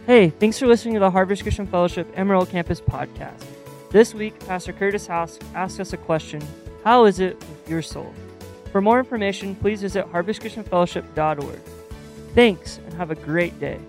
Hey, thanks for listening to the Harvest Christian Fellowship Emerald Campus podcast. This week, Pastor Curtis House asked us a question: how is it with your soul? For more information, please visit harvestchristianfellowship.org. Thanks, and have a great day.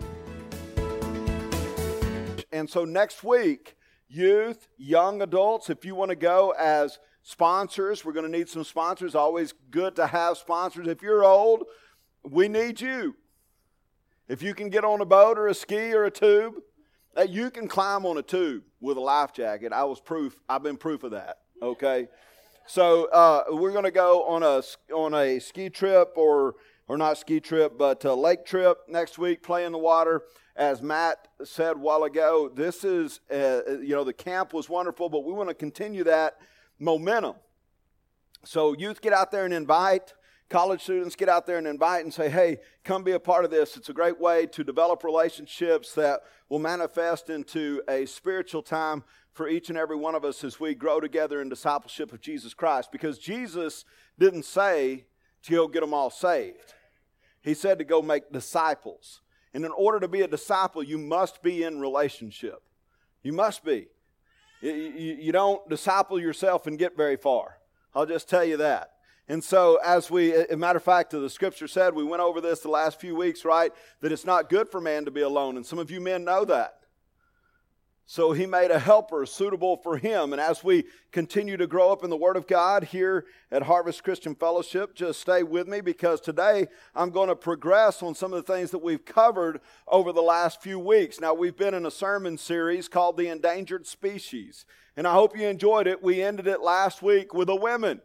And so next week, youth, young adults, if you want to go as sponsors, we're going to need some sponsors. Always good to have sponsors. If you're old, we need you. If you can get on a boat or a ski or a tube, you can climb on a tube with a life jacket. I've been proof of that, okay? So we're going to go on a ski trip or not ski trip, but a lake trip next week, play in the water. As Matt said a while ago, this is, the camp was wonderful, but we want to continue that momentum. So youth, get out there and invite. College students, get out there and invite and say, hey, come be a part of this. It's a great way to develop relationships that will manifest into a spiritual time for each and every one of us as we grow together in discipleship of Jesus Christ. Because Jesus didn't say to go get them all saved. He said to go make disciples. And in order to be a disciple, you must be in relationship. You must be. You don't disciple yourself and get very far. I'll just tell you that. And so as a matter of fact, the scripture said, we went over this the last few weeks, right? That it's not good for man to be alone. And some of you men know that. So he made a helper suitable for him. And as we continue to grow up in the Word of God here at Harvest Christian Fellowship, just stay with me, because today I'm going to progress on some of the things that we've covered over the last few weeks. Now, we've been in a sermon series called The Endangered Species. And I hope you enjoyed it. We ended it last week with the women.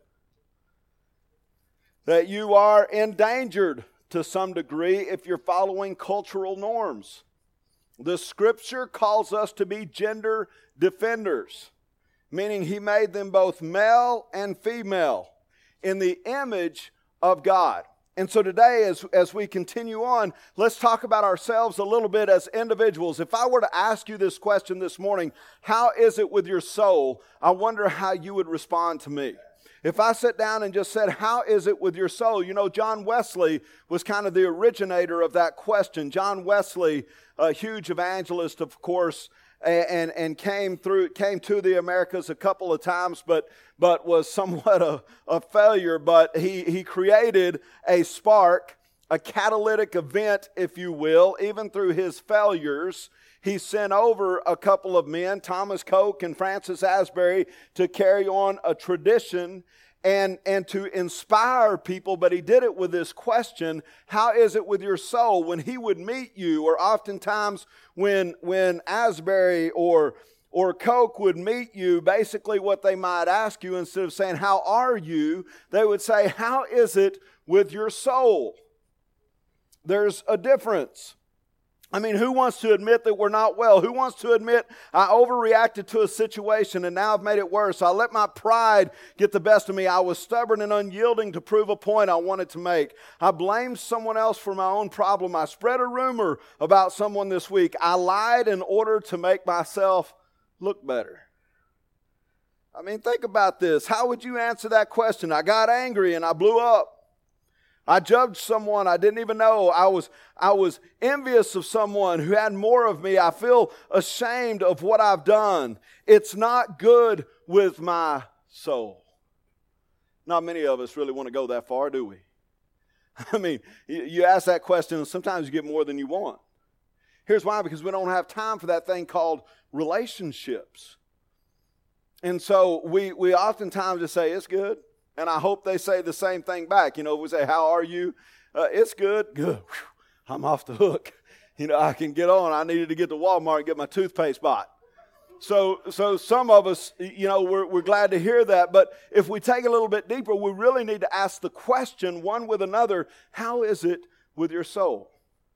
That you are endangered to some degree if you're following cultural norms. The scripture calls us to be gender defenders, meaning he made them both male and female in the image of God. And so today, as we continue on, let's talk about ourselves a little bit as individuals. If I were to ask you this question this morning, how is it with your soul? I wonder how you would respond to me. If I sit down and just said, how is it with your soul? You know, John Wesley was kind of the originator of that question. John Wesley, a huge evangelist, of course, and came to the Americas a couple of times, but was somewhat a failure. But he created a spark, a catalytic event, if you will, even through his failures. He sent over a couple of men, Thomas Coke and Francis Asbury, to carry on a tradition and to inspire people. But he did it with this question: how is it with your soul? When he would meet you, or oftentimes when Asbury or Coke would meet you, basically what they might ask you, instead of saying, how are you? They would say, how is it with your soul? There's a difference. I mean, who wants to admit that we're not well? Who wants to admit I overreacted to a situation and now I've made it worse? I let my pride get the best of me. I was stubborn and unyielding to prove a point I wanted to make. I blamed someone else for my own problem. I spread a rumor about someone this week. I lied in order to make myself look better. I mean, think about this. How would you answer that question? I got angry and I blew up. I judged someone I didn't even know. I was envious of someone who had more of me. I feel ashamed of what I've done. It's not good with my soul. Not many of us really want to go that far, do we? I mean, you ask that question and sometimes you get more than you want. Here's why: because we don't have time for that thing called relationships. And so we oftentimes just say, it's good. And I hope they say the same thing back. You know, we say, how are you? It's good. Good. Whew. I'm off the hook. You know, I can get on. I needed to get to Walmart and get my toothpaste bought. So some of us, you know, we're glad to hear that. But if we take it a little bit deeper, we really need to ask the question, one with another: how is it with your soul?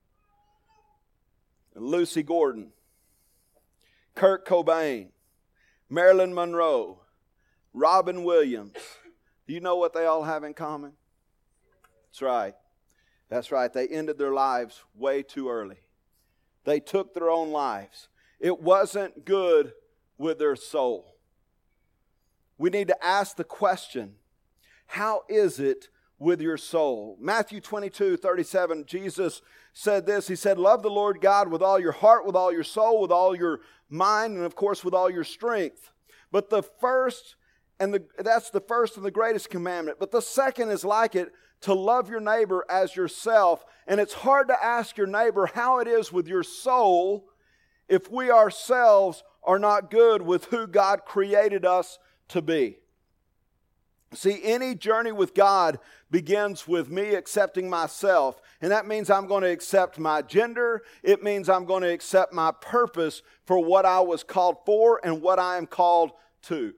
Lucy Gordon, Kurt Cobain, Marilyn Monroe, Robin Williams. Do you know what they all have in common? That's right. That's right. They ended their lives way too early. They took their own lives. It wasn't good with their soul. We need to ask the question, how is it with your soul. Matthew 22:37, Jesus said this. He said, love the Lord God with all your heart, with all your soul, with all your mind, and of course with all your strength. But that's the first and the greatest commandment. But the second is like it, to love your neighbor as yourself. And it's hard to ask your neighbor how it is with your soul if we ourselves are not good with who God created us to be. See, any journey with God begins with me accepting myself. And that means I'm going to accept my gender. It means I'm going to accept my purpose for what I was called for and what I am called to.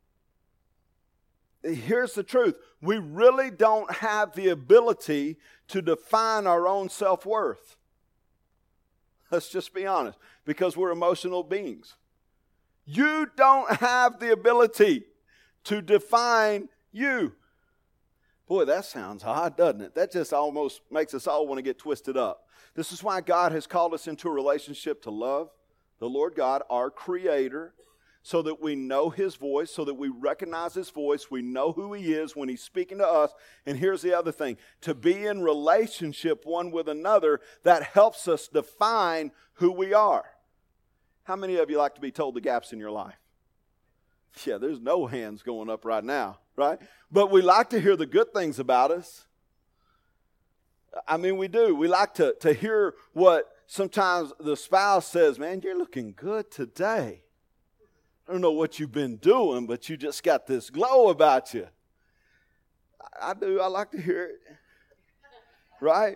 Here's the truth. We really don't have the ability to define our own self-worth. Let's just be honest, because we're emotional beings. You don't have the ability to define you. Boy, that sounds odd, doesn't it? That just almost makes us all want to get twisted up. This is why God has called us into a relationship to love the Lord God, our Creator, so that we know His voice, so that we recognize His voice, we know who He is when He's speaking to us. And here's the other thing, to be in relationship one with another, that helps us define who we are. How many of you like to be told the gaps in your life? Yeah, there's no hands going up right now, right? But we like to hear the good things about us. I mean, we do. We like to hear what sometimes the spouse says, man, you're looking good today. I don't know what you've been doing, but you just got this glow about you. I do. I like to hear it. Right?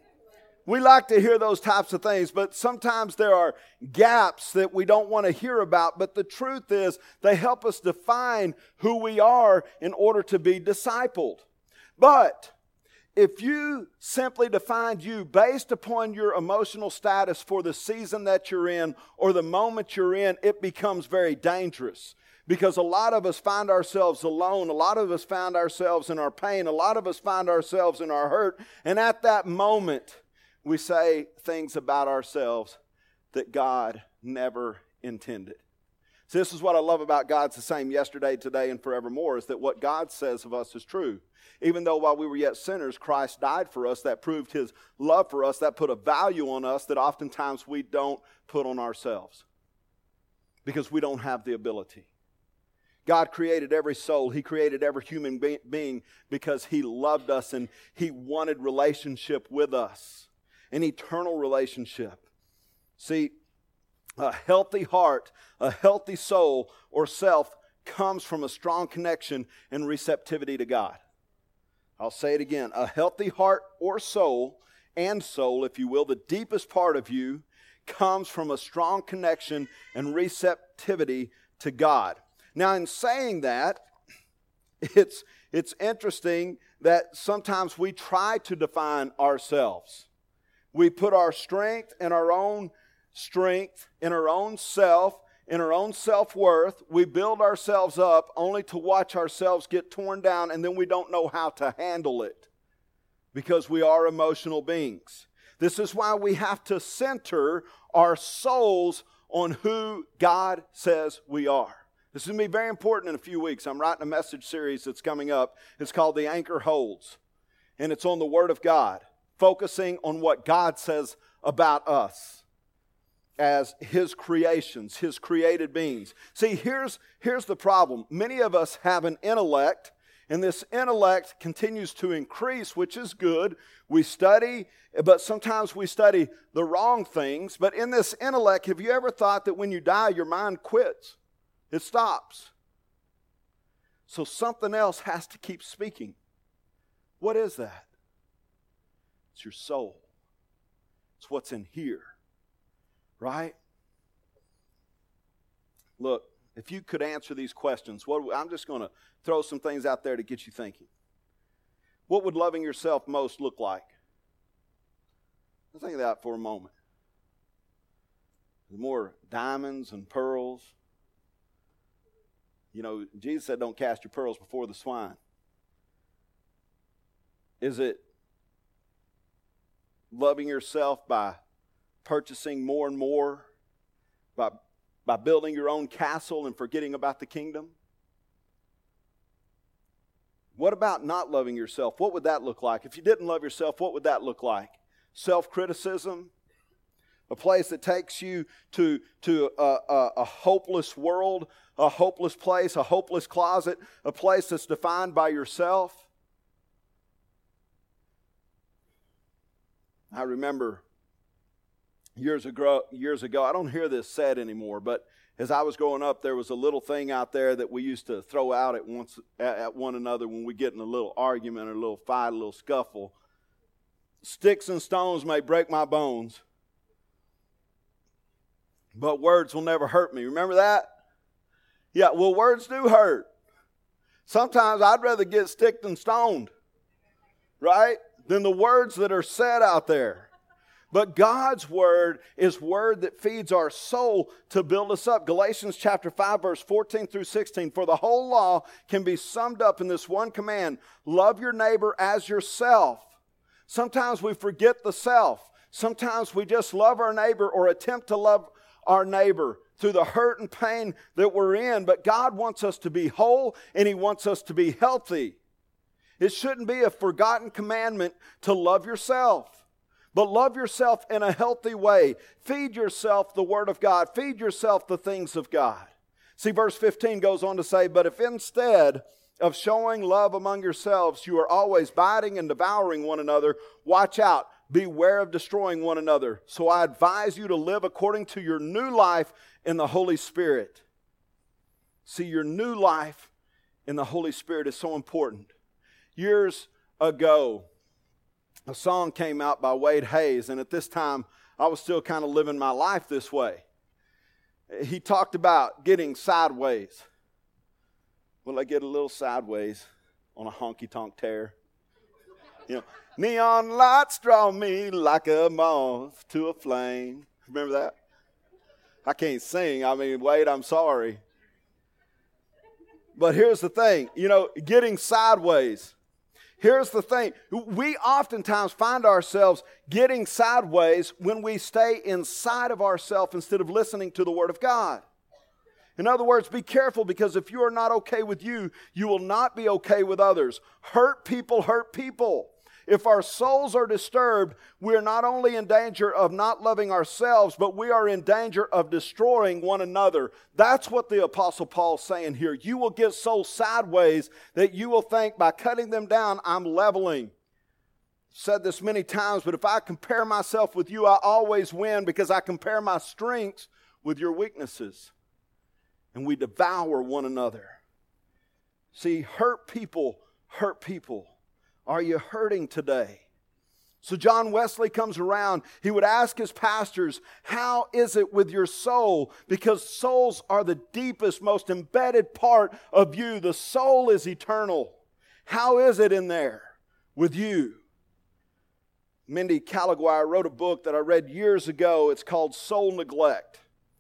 We like to hear those types of things, but sometimes there are gaps that we don't want to hear about. But the truth is, they help us define who we are in order to be discipled. But if you simply defined you based upon your emotional status for the season that you're in or the moment you're in, it becomes very dangerous. Because a lot of us find ourselves alone. A lot of us find ourselves in our pain. A lot of us find ourselves in our hurt. And at that moment, we say things about ourselves that God never intended. So this is what I love about God's the same yesterday, today, and forevermore, is that what God says of us is true. Even though while we were yet sinners, Christ died for us, that proved His love for us, that put a value on us that oftentimes we don't put on ourselves because we don't have the ability. God created every soul. He created every human being because He loved us and He wanted relationship with us, an eternal relationship. See, a healthy heart, a healthy soul or self comes from a strong connection and receptivity to God. I'll say it again. A healthy heart or soul, and soul, if you will, the deepest part of you, comes from a strong connection and receptivity to God. Now, in saying that, it's interesting that sometimes we try to define ourselves. We put our strength in our own strength, in our own self, in our own self-worth. We build ourselves up only to watch ourselves get torn down, and then we don't know how to handle it because we are emotional beings. This is why we have to center our souls on who God says we are. This is going to be very important in a few weeks. I'm writing a message series that's coming up. It's called The Anchor Holds, and it's on the Word of God, focusing on what God says about us as His creations, His created beings. See, here's the problem. Many of us have an intellect, and this intellect continues to increase, which is good. We study, but sometimes we study the wrong things. But in this intellect, have you ever thought that when you die, your mind quits? It stops. So something else has to keep speaking. What is that? It's your soul. It's what's in here. Right? Look, if you could answer these questions, I'm just going to throw some things out there to get you thinking. What would loving yourself most look like? Think of that for a moment. More diamonds and pearls. You know, Jesus said, don't cast your pearls before the swine. Is it loving yourself by purchasing more and more, by building your own castle and forgetting about the kingdom? What about not loving yourself? What would that look like? If you didn't love yourself, what would that look like? Self-criticism? A place that takes you to a hopeless world, a hopeless place, a hopeless closet, a place that's defined by yourself? I remember years ago, I don't hear this said anymore, but as I was growing up, there was a little thing out there that we used to throw out at one another when we get in a little argument or a little fight, a little scuffle. Sticks and stones may break my bones, but words will never hurt me. Remember that? Yeah, well, words do hurt. Sometimes I'd rather get sticked and stoned, right, than the words that are said out there. But God's word is word that feeds our soul to build us up. Galatians chapter 5, verse 14 through 16. For the whole law can be summed up in this one command: love your neighbor as yourself. Sometimes we forget the self. Sometimes we just love our neighbor or attempt to love our neighbor through the hurt and pain that we're in. But God wants us to be whole, and He wants us to be healthy. It shouldn't be a forgotten commandment to love yourself. But love yourself in a healthy way. Feed yourself the Word of God. Feed yourself the things of God. See, verse 15 goes on to say, but if instead of showing love among yourselves, you are always biting and devouring one another, watch out. Beware of destroying one another. So I advise you to live according to your new life in the Holy Spirit. See, your new life in the Holy Spirit is so important. Years ago, a song came out by Wade Hayes, and at this time, I was still kind of living my life this way. He talked about getting sideways. Will I get a little sideways on a honky-tonk tear? You know, neon lights draw me like a moth to a flame. Remember that? I can't sing. I mean, Wade, I'm sorry. But here's the thing, getting sideways. Here's the thing. We oftentimes find ourselves getting sideways when we stay inside of ourselves instead of listening to the Word of God. In other words, be careful, because if you are not okay with you, you will not be okay with others. Hurt people hurt people. If our souls are disturbed, we are not only in danger of not loving ourselves, but we are in danger of destroying one another. That's what the Apostle Paul's saying here. You will get so sideways that you will think by cutting them down, I'm leveling. I've said this many times, but if I compare myself with you, I always win, because I compare my strengths with your weaknesses. And we devour one another. See, hurt people hurt people. Are you hurting today? So John Wesley comes around. He would ask his pastors, how is it with your soul? Because souls are the deepest, most embedded part of you. The soul is eternal. How is it in there with you? Mindy Caliguire wrote a book that I read years ago. It's called Soul Neglect.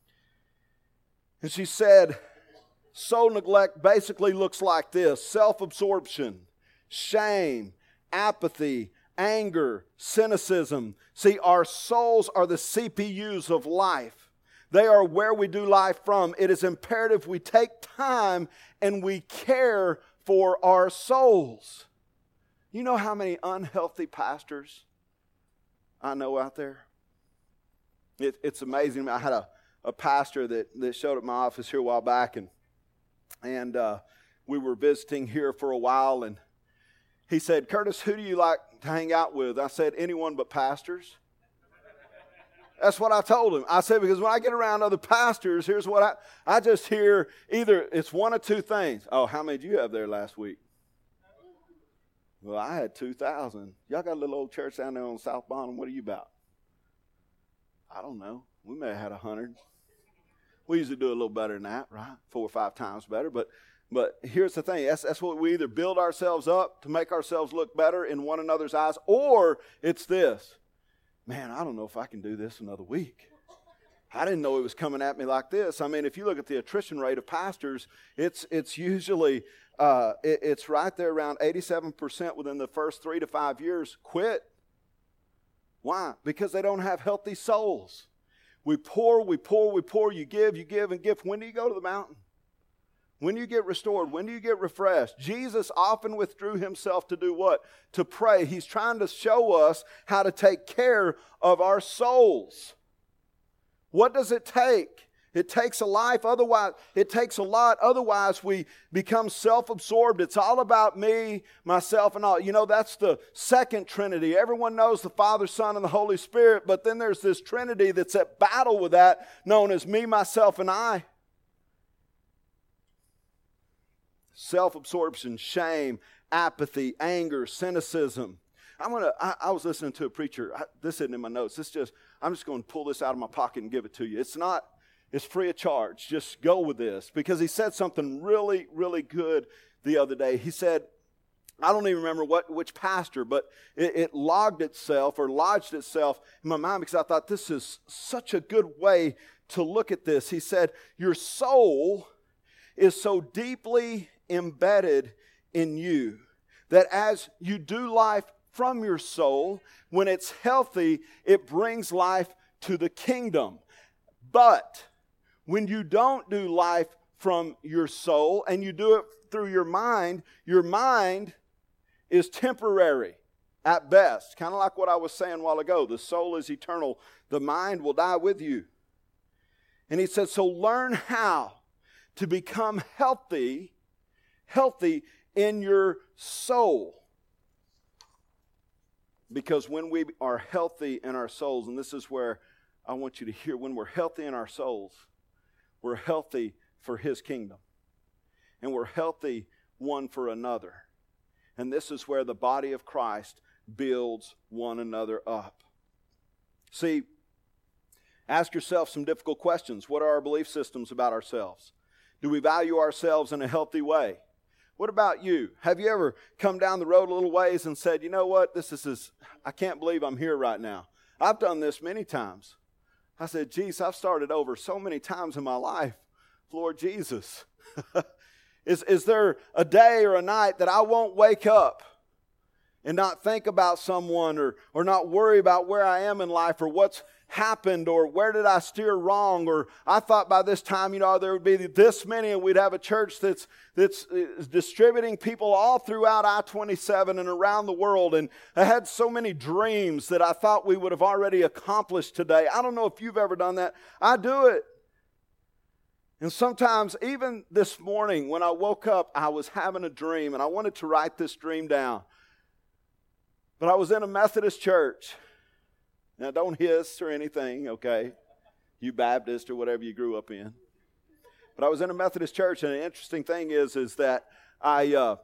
And she said, soul neglect basically looks like this: self-absorption, shame, apathy, anger, cynicism. See, our souls are the CPUs of life. They are where we do life from. It is imperative we take time and we care for our souls. You know how many unhealthy pastors I know out there? It's amazing. I had a pastor that showed up at my office here a while back, and we were visiting here for a while, and he said, Curtis, who do you like to hang out with? I said, anyone but pastors. That's what I told him. I said, because when I get around other pastors, here's what I just hear, either it's one of two things. Oh, how many did you have there last week? Well, I had 2,000. Y'all got a little old church down there on South Bonham. What are you about? I don't know. We may have had 100. We usually do a little better than that, right? 4 or 5 times better, But here's the thing. That's what we either build ourselves up to make ourselves look better in one another's eyes, or it's this. Man, I don't know if I can do this another week. I didn't know it was coming at me like this. I mean, if you look at the attrition rate of pastors, it's usually, it's right there around 87% within the first 3 to 5 years quit. Why? Because they don't have healthy souls. We pour, you give, and give. When do you go to the mountain? When do you get restored? When do you get refreshed? Jesus often withdrew himself to do what? To pray. He's trying to show us how to take care of our souls. What does it take? It takes a life, otherwise, it takes a lot. Otherwise, we become self-absorbed. It's all about me, myself, and all. You know, that's the second Trinity. Everyone knows the Father, Son, and the Holy Spirit, but then there's this Trinity that's at battle with that, known as me, myself, and I. Self-absorption, shame, apathy, anger, cynicism. I was listening to a preacher. This isn't in my notes. I'm just going to pull this out of my pocket and give it to you. It's free of charge. Just go with this. Because he said something really, really good the other day. He said, I don't even remember which pastor, but it lodged itself in my mind because I thought this is such a good way to look at this. He said, your soul is so deeply embedded in you that as you do life from your soul, when it's healthy, it brings life to the kingdom. But when you don't do life from your soul and you do it through your mind is temporary at best. Kind of like what I was saying a while ago. The soul is eternal. The mind will die with you. And he said, so learn how to become healthy in your soul. Because when we are healthy in our souls, and this is where I want you to hear, when we're healthy in our souls, we're healthy for His kingdom. And we're healthy one for another. And this is where the body of Christ builds one another up. See, ask yourself some difficult questions. What are our belief systems about ourselves? Do we value ourselves in a healthy way? What about you? Have you ever come down the road a little ways and said, you know what, I can't believe I'm here right now. I've done this many times. I said, geez, I've started over so many times in my life. Lord Jesus, is there a day or a night that I won't wake up and not think about someone or not worry about where I am in life or what's happened or where did I steer wrong, or I thought by this time, there would be this many and we'd have a church that's distributing people all throughout I-27 and around the world, and I had so many dreams that I thought we would have already accomplished today. I don't know if you've ever done that. I do it. And sometimes, even this morning when I woke up, I was having a dream and I wanted to write this dream down. But I was in a Methodist church. Now, don't hiss or anything, okay? You Baptist or whatever you grew up in. But I was in a Methodist church, and the interesting thing is that I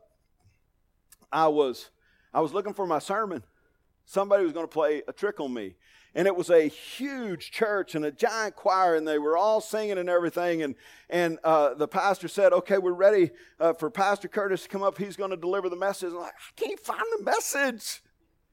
was looking for my sermon. Somebody was going to play a trick on me. And it was a huge church and a giant choir, and they were all singing and everything. And the pastor said, okay, we're ready for Pastor Curtis to come up. He's going to deliver the message. I'm like, I can't find the message.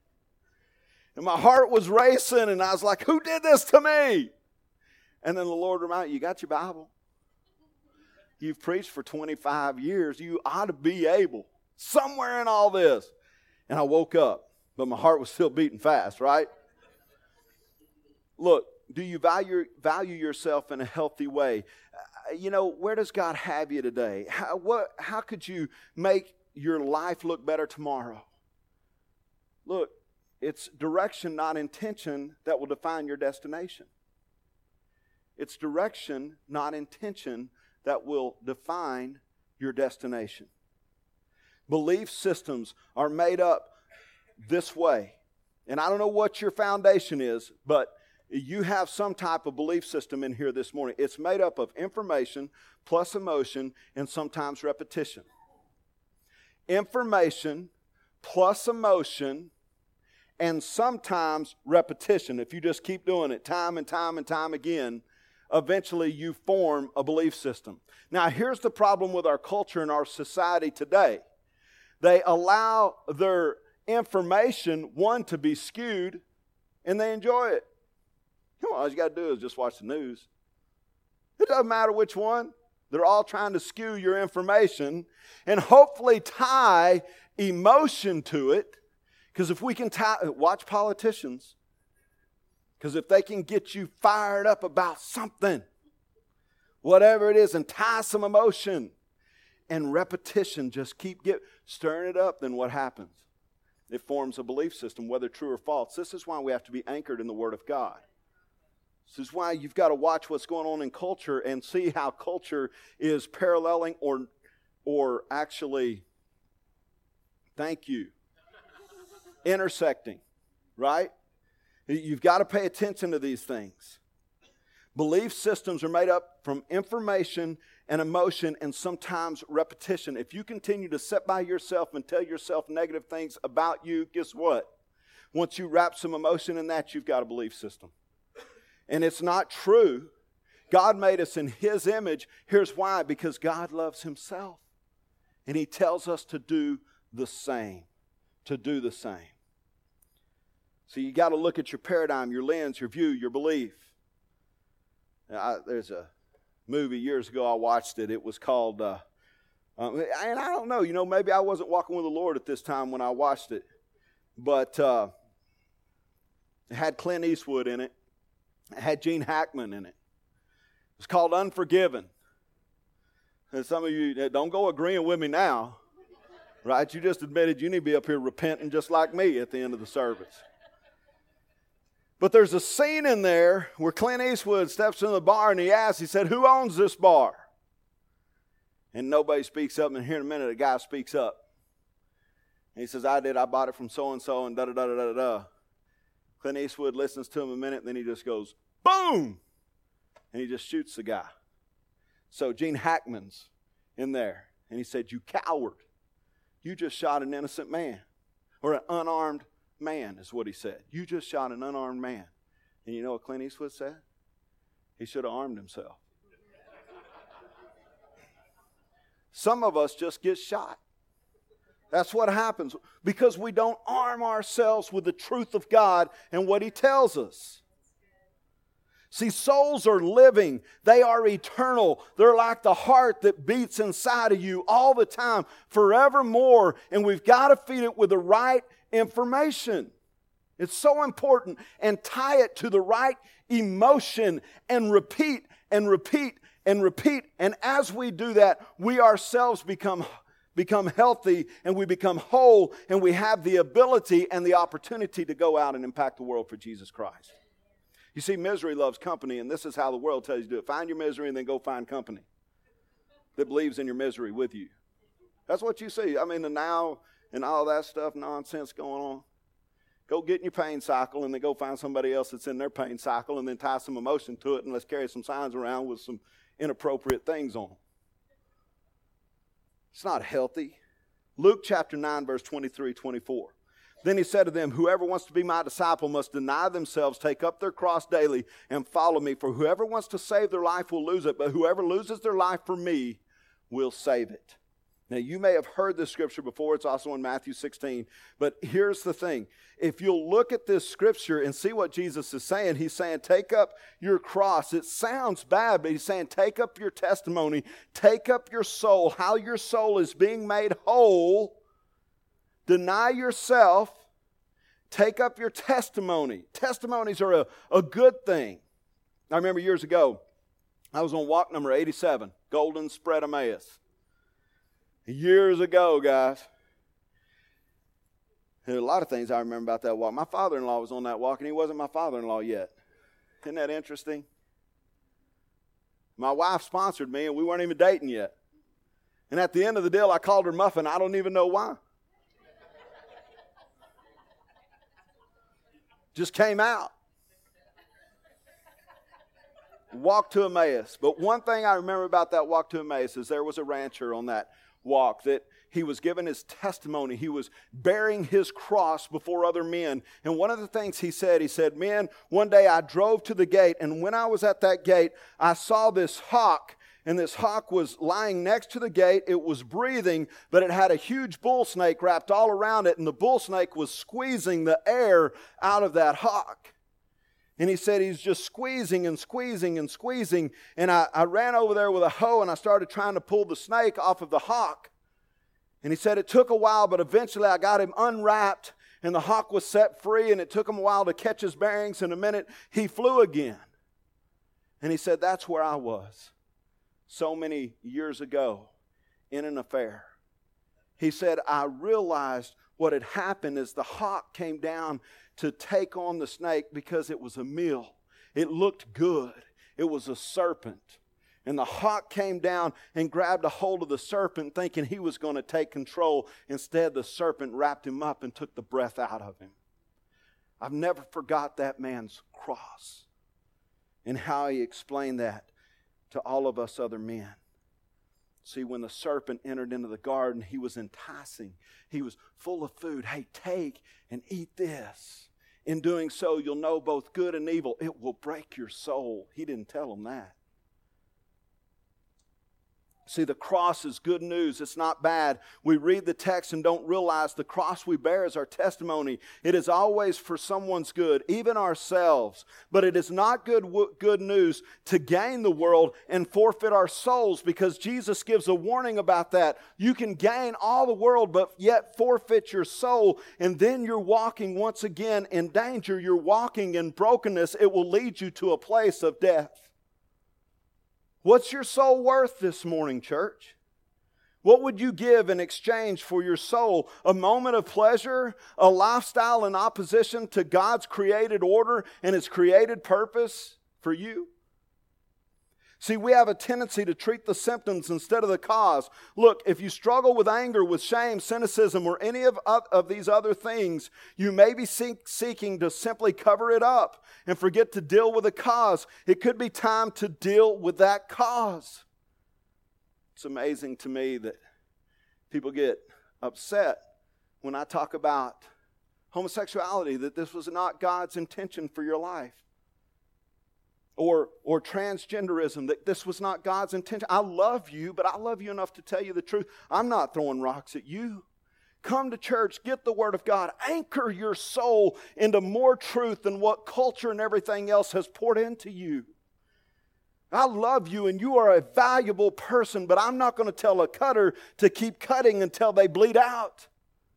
And my heart was racing, and I was like, who did this to me? And then the Lord reminded me, you got your Bible? You've preached for 25 years. You ought to be able, somewhere in all this. And I woke up, but my heart was still beating fast, right? Look, do you value yourself in a healthy way? Where does God have you today? How could you make your life look better tomorrow? Look, it's direction, not intention, that will define your destination. It's direction, not intention, that will define your destination. Belief systems are made up this way. And I don't know what your foundation is, but you have some type of belief system in here this morning. It's made up of information plus emotion and sometimes repetition. Information plus emotion and sometimes repetition. If you just keep doing it time and time and time again, eventually you form a belief system. Now, here's the problem with our culture and our society today. They allow their information, one, to be skewed, and they enjoy it. All you got to do is just watch the news. It doesn't matter which one. They're all trying to skew your information and hopefully tie emotion to it. Because if we can watch politicians, because if they can get you fired up about something, whatever it is, and tie some emotion, and repetition, just keep stirring it up, then what happens? It forms a belief system, whether true or false. This is why we have to be anchored in the Word of God. This is why you've got to watch what's going on in culture and see how culture is paralleling or actually, thank you, intersecting, right? You've got to pay attention to these things. Belief systems are made up from information and emotion and sometimes repetition. If you continue to sit by yourself and tell yourself negative things about you, guess what? Once you wrap some emotion in that, you've got a belief system. And it's not true. God made us in His image. Here's why. Because God loves Himself. And He tells us to do the same. To do the same. So you got to look at your paradigm, your lens, your view, your belief. There's a movie years ago I watched it. It was called, and I don't know, maybe I wasn't walking with the Lord at this time when I watched it. But it had Clint Eastwood in it. It had Gene Hackman in it. It's called Unforgiven. And some of you don't go agreeing with me now, right? You just admitted you need to be up here repenting just like me at the end of the service. But there's a scene in there where Clint Eastwood steps in the bar and he said, who owns this bar? And nobody speaks up, and here in a minute a guy speaks up. And he says, I did, I bought it from so-and-so and da-da-da-da-da-da. Clint Eastwood listens to him a minute, and then he just goes, boom! And he just shoots the guy. So Gene Hackman's in there, and he said, you coward. You just shot an innocent man, or an unarmed man is what he said. You just shot an unarmed man. And you know what Clint Eastwood said? He should have armed himself. Some of us just get shot. That's what happens because we don't arm ourselves with the truth of God and what He tells us. See, souls are living. They are eternal. They're like the heart that beats inside of you all the time, forevermore. And we've got to feed it with the right information. It's so important. And tie it to the right emotion and repeat and repeat and repeat. And as we do that, we ourselves become healthy and we become whole, and we have the ability and the opportunity to go out and impact the world for Jesus Christ. You see, misery loves company, and this is how the world tells you to do it. Find your misery and then go find company that believes in your misery with you. That's what you see. I mean, the now and all that stuff, nonsense going on. Go get in your pain cycle and then go find somebody else that's in their pain cycle and then tie some emotion to it, and let's carry some signs around with some inappropriate things on them. It's not healthy. Luke chapter 9, verse 23, 24. Then He said to them, whoever wants to be my disciple must deny themselves, take up their cross daily, and follow me. For whoever wants to save their life will lose it, but whoever loses their life for me will save it. Now, you may have heard this scripture before. It's also in Matthew 16. But here's the thing. If you'll look at this scripture and see what Jesus is saying, He's saying, take up your cross. It sounds bad, but He's saying, take up your testimony. Take up your soul, how your soul is being made whole. Deny yourself. Take up your testimony. Testimonies are a good thing. I remember years ago, I was on walk number 87, Golden Spread Emmaus. Years ago, guys. There are a lot of things I remember about that walk. My father-in-law was on that walk, and he wasn't my father-in-law yet. Isn't that interesting? My wife sponsored me, and we weren't even dating yet. And at the end of the deal, I called her Muffin. I don't even know why. Just came out. Walk to Emmaus. But one thing I remember about that walk to Emmaus is there was a rancher on that walk that he was giving his testimony. He was bearing his cross before other men. And one of the things he said, men, one day I drove to the gate, and when I was at that gate, I saw this hawk, and this hawk was lying next to the gate. It was breathing, but it had a huge bull snake wrapped all around it, and the bull snake was squeezing the air out of that hawk. And he said he's just squeezing and squeezing and squeezing. And I ran over there with a hoe and I started trying to pull the snake off of the hawk. And he said it took a while, but eventually I got him unwrapped and the hawk was set free, and it took him a while to catch his bearings. In a minute, he flew again. And he said, that's where I was so many years ago in an affair. He said, I realized what had happened is the hawk came down to take on the snake because it was a meal. It looked good. It was a serpent. And the hawk came down and grabbed a hold of the serpent thinking he was going to take control. Instead, the serpent wrapped him up and took the breath out of him. I've never forgot that man's cross and how he explained that to all of us other men. See, when the serpent entered into the garden, he was enticing. He was full of food. Hey, take and eat this. In doing so, you'll know both good and evil. It will break your soul. He didn't tell him that. See, the cross is good news. It's not bad. We read the text and don't realize the cross we bear is our testimony. It is always for someone's good, even ourselves. But it is not good news to gain the world and forfeit our souls, because Jesus gives a warning about that. You can gain all the world but yet forfeit your soul, and then you're walking once again in danger. You're walking in brokenness. It will lead you to a place of death. What's your soul worth this morning, church? What would you give in exchange for your soul? A moment of pleasure? A lifestyle in opposition to God's created order and His created purpose for you? See, we have a tendency to treat the symptoms instead of the cause. Look, if you struggle with anger, with shame, cynicism, or any of these other things, you may be seeking to simply cover it up and forget to deal with the cause. It could be time to deal with that cause. It's amazing to me that people get upset when I talk about homosexuality, that this was not God's intention for your life. Or transgenderism, that this was not God's intention. I love you, but I love you enough to tell you the truth. I'm not throwing rocks at you. Come to church, get the Word of God, anchor your soul into more truth than what culture and everything else has poured into you. I love you and you are a valuable person, but I'm not going to tell a cutter to keep cutting until they bleed out.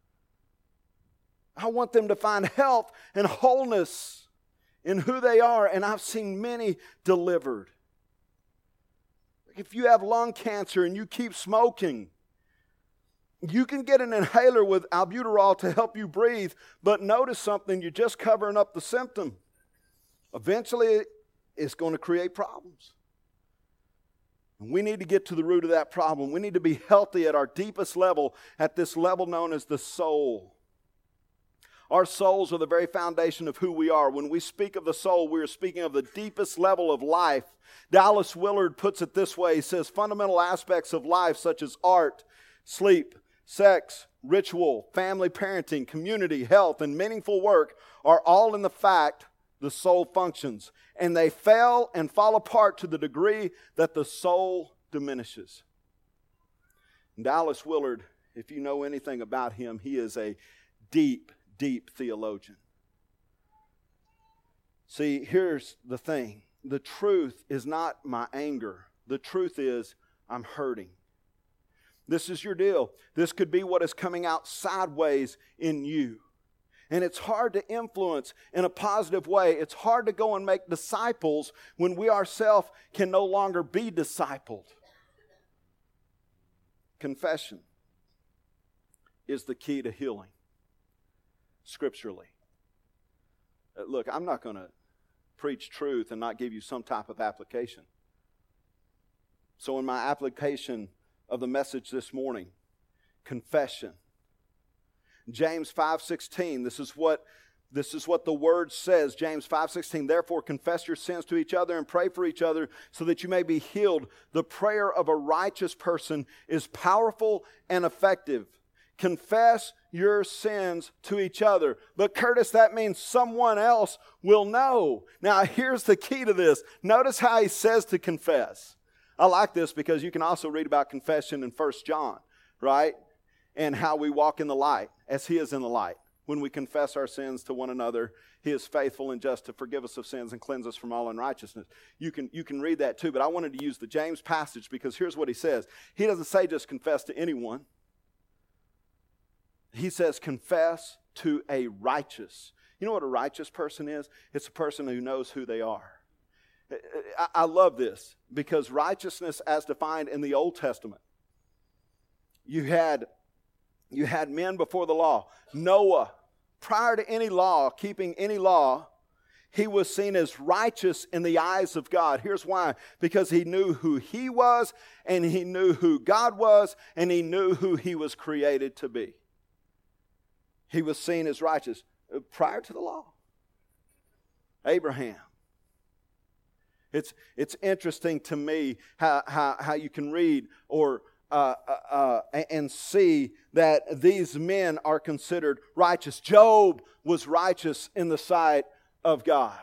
I want them to find health and wholeness in who they are, and I've seen many delivered. If you have lung cancer and you keep smoking, you can get an inhaler with albuterol to help you breathe, but notice something, you're just covering up the symptom. Eventually, it's going to create problems. And we need to get to the root of that problem. We need to be healthy at our deepest level, at this level known as the soul. Our souls are the very foundation of who we are. When we speak of the soul, we are speaking of the deepest level of life. Dallas Willard puts it this way. He says, fundamental aspects of life such as art, sleep, sex, ritual, family parenting, community, health, and meaningful work are all in the fact the soul functions. And they fail and fall apart to the degree that the soul diminishes. And Dallas Willard, if you know anything about him, he is a deep theologian. See, here's the thing. The truth is not my anger. The truth is I'm hurting. This is your deal. This could be what is coming out sideways in you. And it's hard to influence in a positive way. It's hard to go and make disciples when we ourselves can no longer be discipled. Confession is the key to healing. Scripturally. Look, I'm not going to preach truth and not give you some type of application. So in my application of the message this morning, confession. James 5:16, this is what the word says. James 5:16, therefore confess your sins to each other and pray for each other so that you may be healed. The prayer of a righteous person is powerful and effective. Confess your sins to each other. But Curtis, that means someone else will know. Now here's the key to this. Notice how he says to confess. I like this because you can also read about confession in 1 John, right? And how we walk in the light as He is in the light. When we confess our sins to one another, He is faithful and just to forgive us of sins and cleanse us from all unrighteousness. You can read that too, but I wanted to use the James passage because here's what he says. He doesn't say just confess to anyone. He says confess to a righteous. You know what a righteous person is? It's a person who knows who they are. I love this because righteousness as defined in the Old Testament you had men before the law. Noah, prior to any law, keeping any law, he was seen as righteous in the eyes of God. Here's why. Because he knew who he was, and he knew who God was, and he knew who he was created to be. He was seen as righteous prior to the law. Abraham. It's interesting to me how you can read or and see that these men are considered righteous. Job was righteous in the sight of God.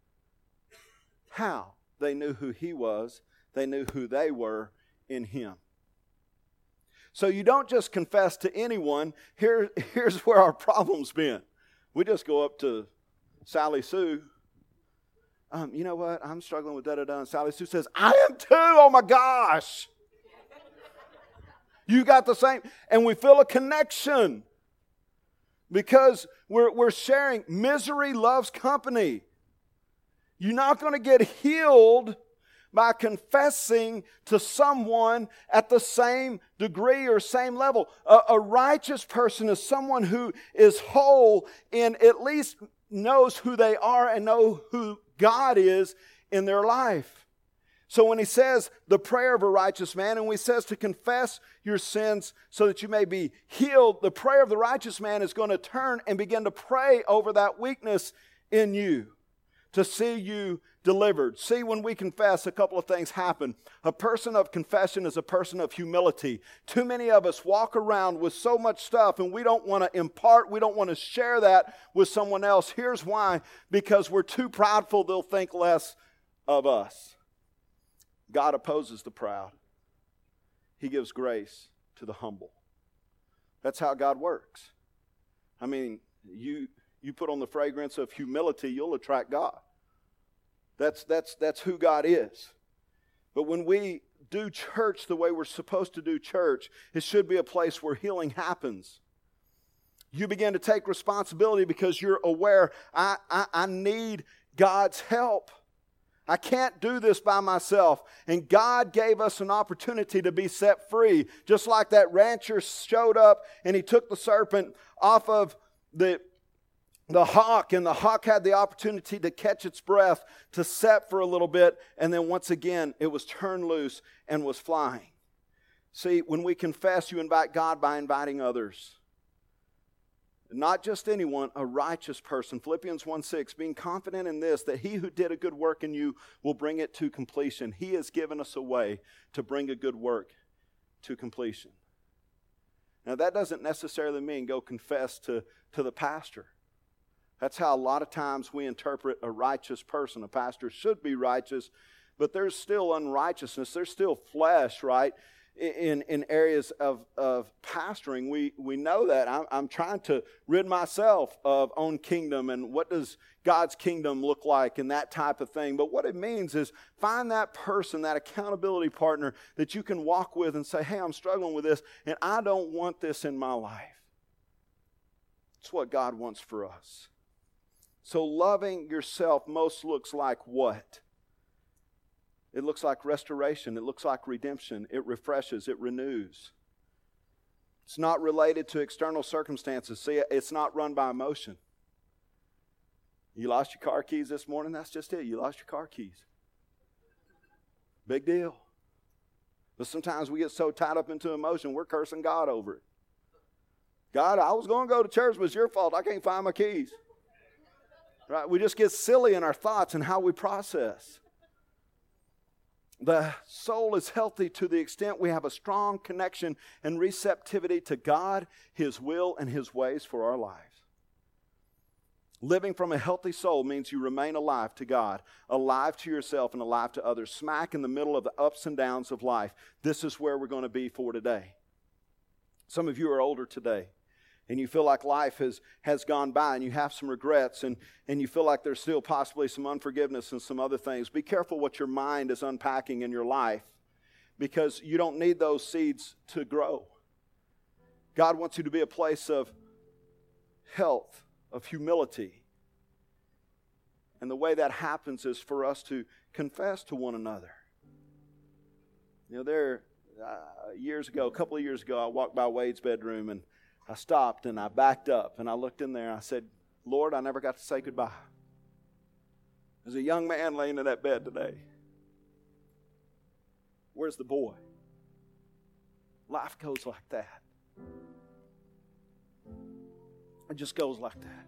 How? They knew who he was. They knew who they were in him. So you don't just confess to anyone. Here's where our problem's been. We just go up to Sally Sue. You know what? I'm struggling with da-da-da. And Sally Sue says, I am too. Oh my gosh. You got the same. And we feel a connection. Because we're sharing. Misery loves company. You're not going to get healed by confessing to someone at the same degree or same level. A righteous person is someone who is whole and at least knows who they are and know who God is in their life. So when he says the prayer of a righteous man, and when he says to confess your sins so that you may be healed, the prayer of the righteous man is going to turn and begin to pray over that weakness in you to see you delivered. See, when we confess, a couple of things happen. A person of confession is a person of humility. Too many of us walk around with so much stuff and we don't want to impart, we don't want to share that with someone else. Here's why. Because we're too prideful, they'll think less of us. God opposes the proud. He gives grace to the humble. That's how God works. I mean, you put on the fragrance of humility, you'll attract God. That's who God is. But when we do church the way we're supposed to do church, it should be a place where healing happens. You begin to take responsibility because you're aware, I need God's help. I can't do this by myself. And God gave us an opportunity to be set free. Just like that rancher showed up and he took the serpent off of the hawk, and the hawk had the opportunity to catch its breath, to set for a little bit, and then once again it was turned loose and was flying. See, when we confess, you invite God by inviting others. Not just anyone, a righteous person. Philippians 1:6, being confident in this, that he who did a good work in you will bring it to completion. He has given us a way to bring a good work to completion. Now that doesn't necessarily mean go confess to the pastor. That's how a lot of times we interpret a righteous person. A pastor should be righteous, but there's still unrighteousness. There's still flesh, right? In areas of pastoring, we know that. I'm trying to rid myself of own kingdom and what does God's kingdom look like and that type of thing. But what it means is find that person, that accountability partner that you can walk with and say, hey, I'm struggling with this and I don't want this in my life. It's what God wants for us. So loving yourself most looks like what? It looks like restoration. It looks like redemption. It refreshes. It renews. It's not related to external circumstances. See, it's not run by emotion. You lost your car keys this morning? That's just it. You lost your car keys. Big deal. But sometimes we get so tied up into emotion, we're cursing God over it. God, I was going to go to church, but it's your fault. I can't find my keys. Right? We just get silly in our thoughts and how we process. The soul is healthy to the extent we have a strong connection and receptivity to God, His will, and His ways for our lives. Living from a healthy soul means you remain alive to God, alive to yourself, and alive to others, smack in the middle of the ups and downs of life. This is where we're going to be for today. Some of you are older today, and you feel like life has gone by, and you have some regrets, and you feel like there's still possibly some unforgiveness and some other things. Be careful what your mind is unpacking in your life, because you don't need those seeds to grow. God wants you to be a place of health, of humility. And the way that happens is for us to confess to one another. You know, a couple of years ago, I walked by Wade's bedroom and I stopped and I backed up and I looked in there and I said, Lord, I never got to say goodbye. There's a young man laying in that bed today. Where's the boy? Life goes like that. It just goes like that.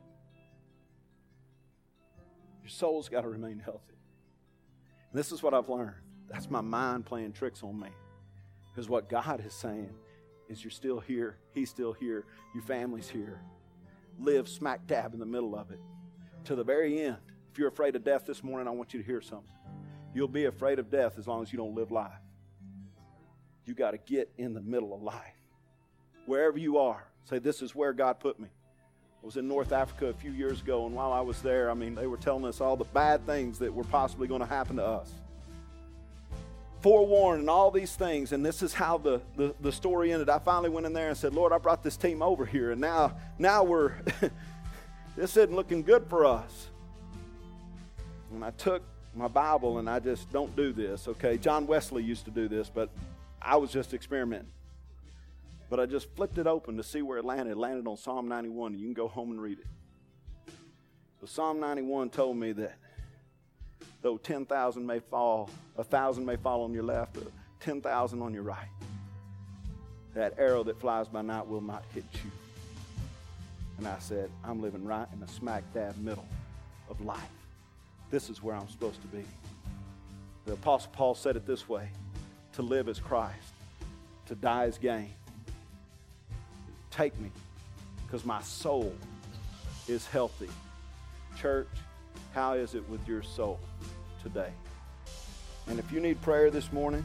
Your soul's got to remain healthy. And this is what I've learned. That's my mind playing tricks on me. Because what God is saying is you're still here. He's still here. Your family's here. Live smack dab in the middle of it. To the very end. If you're afraid of death this morning, I want you to hear something. You'll be afraid of death as long as you don't live life. You got to get in the middle of life. Wherever you are, say, this is where God put me. I was in North Africa a few years ago, and while I was there, they were telling us all the bad things that were possibly going to happen to us. Forewarned and all these things, and this is how the story ended. I finally went in there and said, Lord, I brought this team over here, and now we're, this isn't looking good for us. And I took my Bible, and I just don't do this, okay? John Wesley used to do this, but I was just experimenting. But I just flipped it open to see where it landed. It landed on Psalm 91, and you can go home and read it. But Psalm 91 told me that though 10,000 may fall, 1,000 may fall on your left, 10,000 on your right, that arrow that flies by night will not hit you. And I said, I'm living right in the smack dab middle of life. This is where I'm supposed to be. The Apostle Paul said it this way: to live is Christ, to die is gain. Take me, because my soul is healthy. Church, how is it with your soul today? And if you need prayer this morning,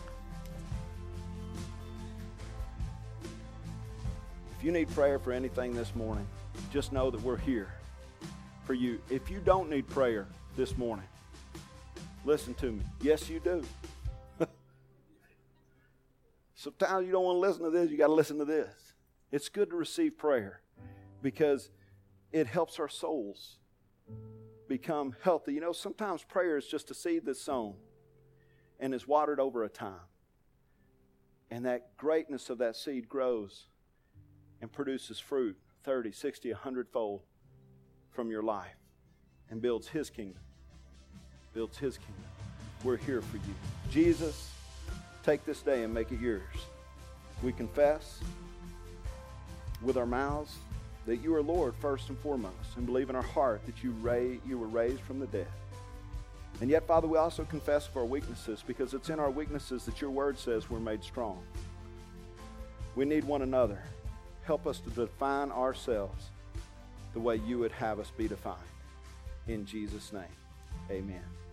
if you need prayer for anything this morning, just know that we're here for you. If you don't need prayer this morning, listen to me. Yes, you do. Sometimes you don't want to listen to this. You got to listen to this. It's good to receive prayer because it helps our souls become healthy. You know, sometimes prayer is just a seed that's sown and is watered over a time. And that greatness of that seed grows and produces fruit 30, 60, 100-fold from your life and builds His kingdom. Builds His kingdom. We're here for you. Jesus, take this day and make it yours. We confess with our mouths that you are Lord first and foremost, and believe in our heart that you were raised from the dead. And yet, Father, we also confess of our weaknesses, because it's in our weaknesses that your word says we're made strong. We need one another. Help us to define ourselves the way you would have us be defined. In Jesus' name, amen.